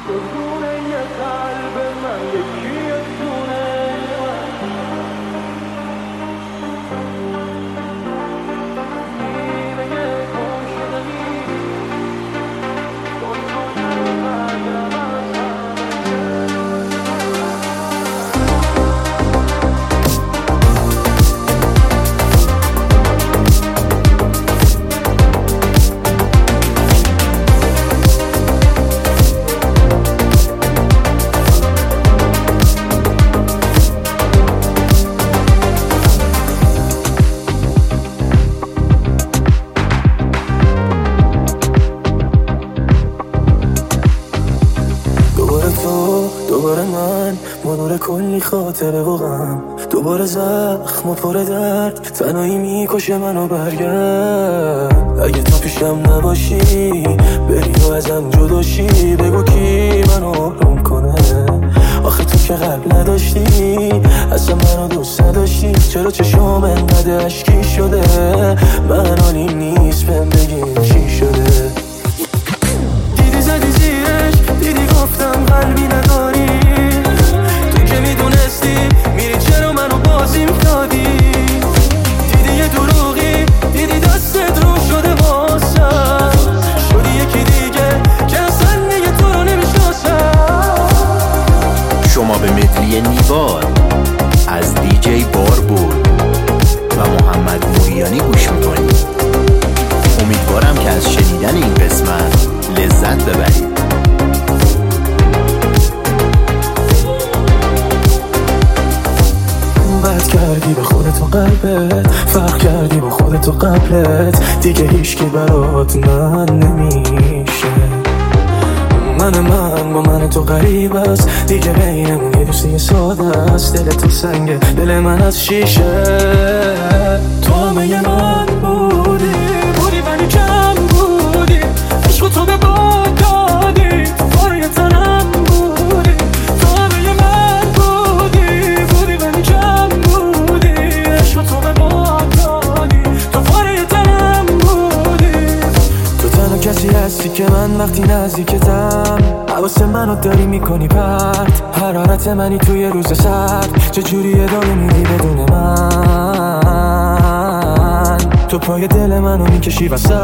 دوباره من منور کلی خاطره و غم، دوباره زخم و پر درد، تنهایی میکشه منو. برگرد اگه تو پیشم نباشی، بری و ازم جداشی، بگو کی منو آروم کنه. آخه تو که قلب نداشتی، اصلا منو دوست نداشتی، چرا چشام انقدر اشکی شده؟ من حالی نیست بهم بگین چی شده. دیدی زدی زیرش، دیدی گفتم قلبی نداری، تو که میدونستی میری چرا منو بازی میدادی. دیدی یه دروغی، دیدی دستت رو شده واسم، شدی یکی دیگه که اصلا دیگه تو رو نمیشناسم. شما به مدلی نیوار از دیجی باربود و محمد موریانی گوش میکنید. امیدوارم که از شنیدن این قسمت لذت ببرید. بد کردی به خودت و قلبت، فرق کردی با خودت و قبلت، دیگه هیچکی برات من نمیشه. من با من تو غریب است، دیگه بینمون یه دوستی ساده است. دل تو سنگه، دل من از شیشه. تو همه من بودی ولی کم بودی، عشق تو به باد دادی، تو پاره تنم بودی. تو همه من بودی ولی کم بودی، عشق تو به باد دادی، تو پاره تنم بودی. تو تنها کسی هستی که من وقتی نزدیکتم حواس منو داری میکنی پرت. حرارت منی توی روز سرد، چجوری ادامه میدی بدون من؟ تو پای دل منو میکشی وسط.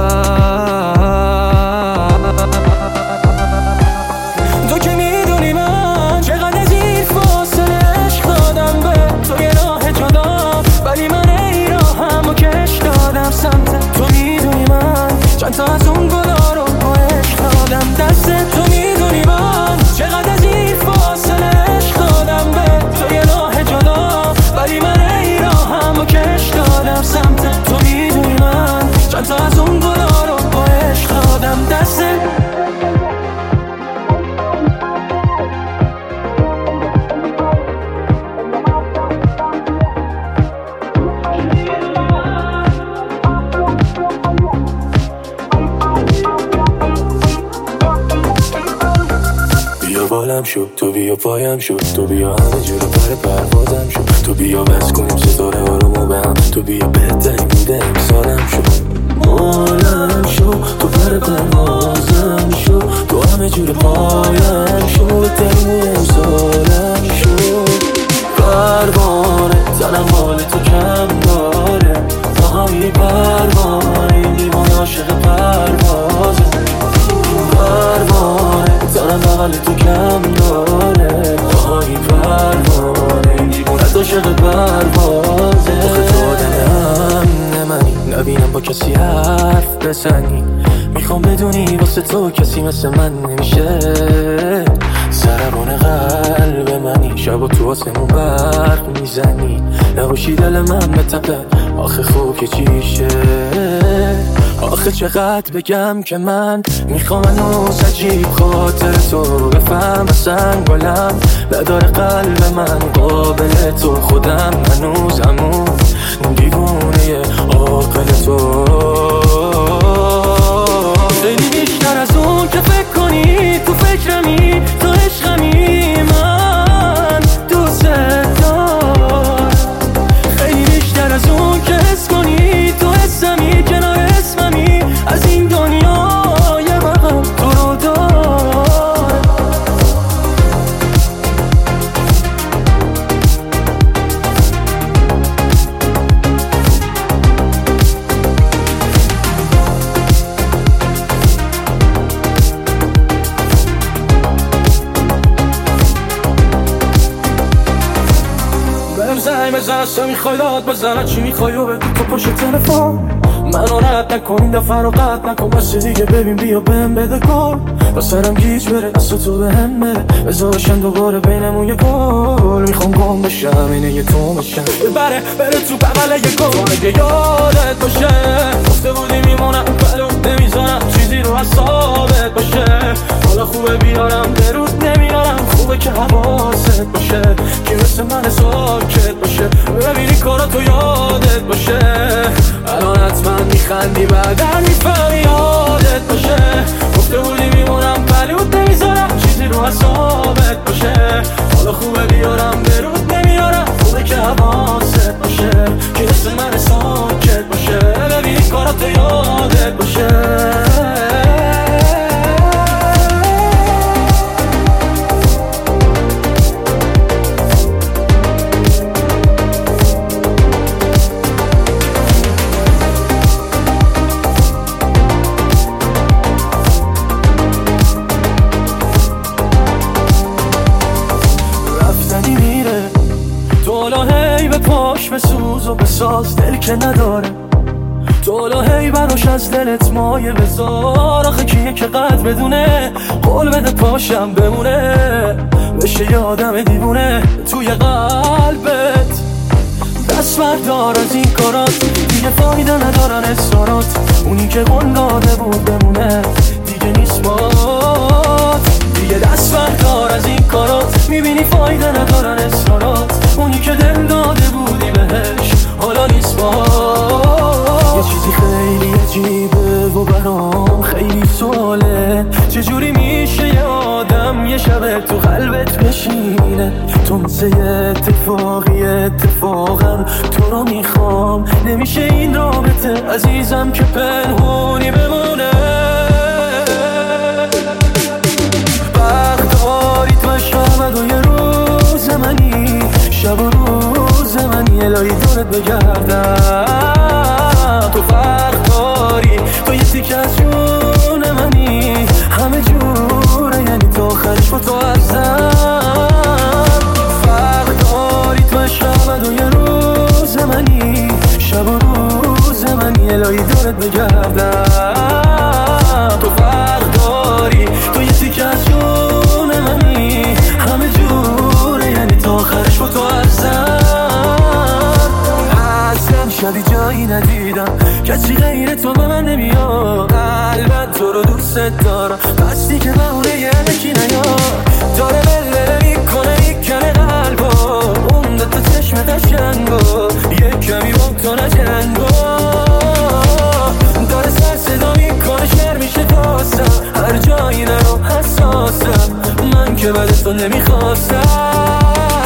تو که میدونی من چقدر از این فاصله عشق دادم به تو، یه راه جدا ولی من ای راهمو کش دادم سمت تو. میدونی من چند تا از اون گلا رو با عشق دادم دست تو. میدونی من چقدر از این فاصله عشق دادم به تو، یه راه جدا ولی من ای راهمو کش دادم سمت تو. میدونی من چند تا از اون گلا رو با عشق دادم دست. بالم شد تو بیا پایم شد، تو بیا همه جور پر پروازم شد، تو بیا بس کنیم ستاره آرومو به هم، تو بیا بهترین بوده امسالم شد. بالم شد تو پر پروازم شد، تو همه جور پایم شد، بهترین امسالم شد. پروانه تنم حال تو کم داره، آهایی پروانه این دیوانه عاشق پروازه. پروانه تنم حال تو کم داره، آهایی پروانه این دیوانه عاشق پروازه. آخه تو آدم نمانی، نبینم با کسی حرف بزنی، میخوام بدونی واسه تو کسی مثل من نمیشه. سربان قلب منی، شب و تو آسمون برق میزنی، نباشی دل من بتپه آخه خوب که چیشه. آخه چقدر بگم که من میخوام هنوز عجیب خاطر تو بفهم، اصلا گلم نداره قلب من قابل تو. خودم هنوز همون دیوونه عاقل تو، خیلی بیشتر از اون که فکر کنی. تو فکرمی، تو عشقمی، من دوست دارم. خیلی بیشتر از اون که حس کنی، تو حسمی کنار اسممی، از این دنیا یه مقام تو رو دار. بزن اصلا میخوای داد بزن چی میخوای و بگو تو پشت تلفن منو رد نکن این دفعه رو قطع نکن بس دیگه ببین بیا بهم بده گل با سرم گیج بره دست تو بهم بره بذارشن دوباره بینمون یه گل میخوام گم بشم اینه یه تو بشم بره تو بغل یه گل اگه یادت باشه گفته بودی میمونم بلوت نمیزنم چیزی رو حسابت باشه حالا خوبه بیارم درود نمیارم خوبه که حواست باشه که مثل من ساکت باشه ببینی کاراتو یادت باشه الان حتما میخندی بعدن میفهمی یادت باشه گفته بودی میمونم بلوت نمیزنم چیزی رو حسابت باشه حالا خوبه بیارم درود نمیارم خوبه که حواست باشه که مثل من ساکت باشه ببینی کاراتو یادت باشه پاش بسوز و بساز دل که نداره تو هی براش از دلت مایه بذار آخه کیه که قد بدونه قول بده پاشم بمونه بشه یه آدم دیوونه توی قلبت دست بردار از این کارات دیگه فایده ندارن اصرارات اونی که قول داده بود بمونه دیگه نیست بات دیگه دست بردار از این کارات میبینی فایده ندارن اصرارات اونی که دل داده بودی بهش حالا نیست بات یه چیزی خیلی عجیبه و برام خیلی سواله چجوری میشه یه آدم یه شب تو قلبت بشینه تو مثل اتفاقا تو رو میخوام نمیشه این رابطه عزیزم که پنهونی بمونه وقت دارید و شب و یه روز منی شب و روز منی الهی دورت بگردم تو فرق داری تو یه تیک از جون منی همه جوره یعنی تو آخرش با تو ازم فرق داری تو شب و یه روز منی شب و روز منی الهی دورت بگردم تو فرق داری تو یه تیک از جون منی همه جوره یعنی تو آخرش با تو ازم شبی جایی ندیدم کسی غیر تو به من نمیاد قلبت تو رو دوست دارم بستی که بهونه یه نکی نیاد داره بلله میکنه میکنه قلبا اون دوتا چشمت شنگا یه کمی با تو نجنگا داره سر صدا میکنه شر میشه داستم هر جایی نرو حساسم من که بعد تو نمیخواستم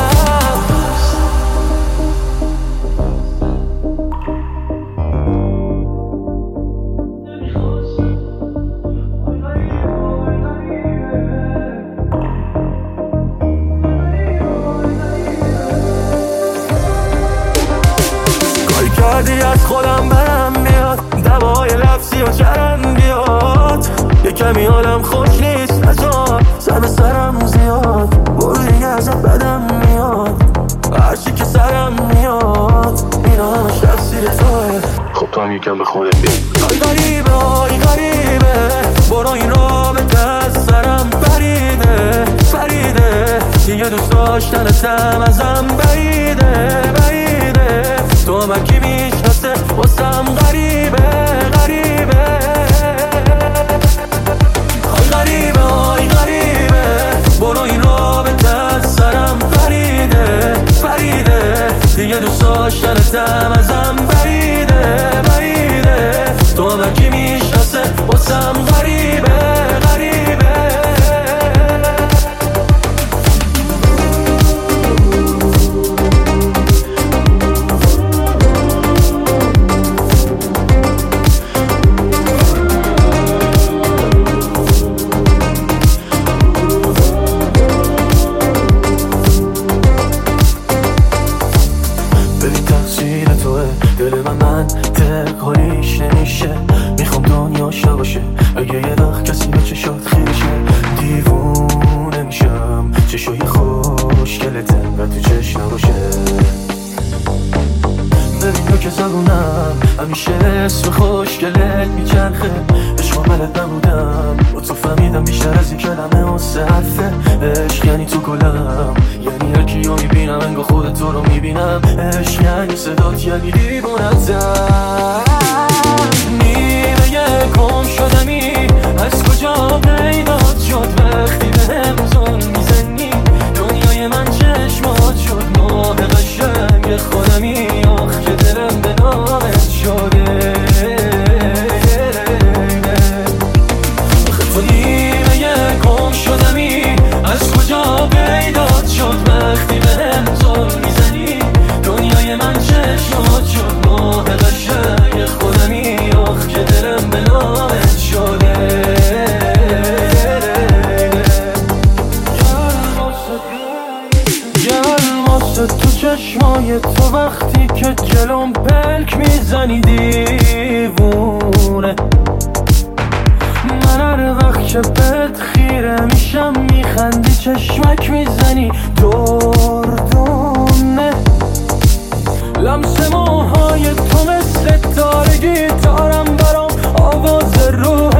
از خودم برم بیاد دوای لفظی و جرم بیاد یه کمی حالم خوش نیست نزار سر به سرم زیاد برو دیگه ازت بدم میاد هرچی که سرم میاد اینا همش تفسیر توه خب تو هم یکم به خودت بیا آی غریبه برو این رابطه از سرم بریده دیگه دوست داشتنتم ازم بریده تو هم کی میشناسه واسم غریبه آی غریبه برو این رابطه از سرم بریده دیگه دوست داشتنتم ازم بریده تو هم کی میشناسه واسم غریبه دل من حالیش نمیشه میخوام دنیاشا باشه اگه یه وقت کسی به چشات خیشه دیوونه میشم چشای خوشگلته و تو چشم نباشه همیشه اسم خوشگلت میچرخه. عشق بلد نبودم با تو فهمیدم بیشتر از این کلمه و سه حرفه. عشق یعنی تو گلم، یعنی هرکی رو میبینم انگار خودت تو رو میبینم. عشق یعنی صدات، یعنی دیوونتم. نیمه گم شدمی از کجا پیدات شد وقتی بهم زل میزنی. دنیای من چشمات شد ماه قشنگ خودمی. آخ که دلم به نامت شده. آخه تو نیمه گم شدمی از کجا پیدات شد وقتی بهم زل میزنی. دنیای من چشمات شد ماه قشنگ خودمی. آخ که دلم به نامت شده. گرم واسه تو چشمای تو وقتی که جلوم پلک میزنی دیوونه. من هر وقت که بهت خیره میشم میخندی چشمک میزنی دردونه. لمس موهای تو مثل تار گیتارم برام آواز روح